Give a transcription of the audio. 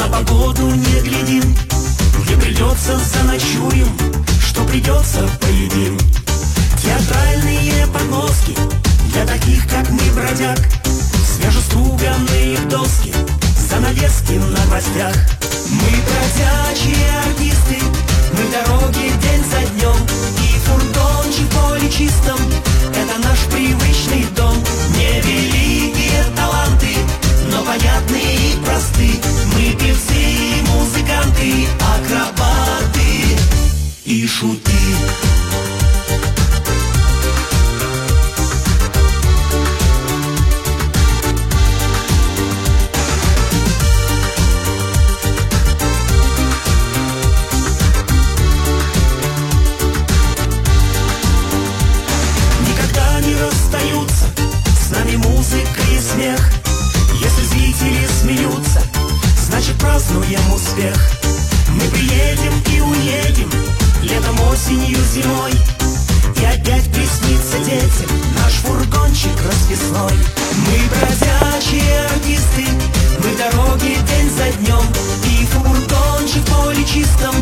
На погоду не глядим, где придется заночуем, что придется поедим. Театральные подмостки для таких, как мы, бродяг, свежеструганные доски, занавески на гвоздях. Мы бродячие артисты, мы в дороге день за днем, и фургончик в поле чистом — это наш привычный дом. Невеликие таланты, но понятные и просты. Мы певцы, музыканты, акробаты и шуты. Музыка и смех. Если зрители смеются, значит празднуем успех. Мы приедем и уедем, летом, осенью, зимой, и опять приснится детям наш фургончик расписной. Мы бродячие артисты, мы в дороге день за днем, и фургончик в поле чистом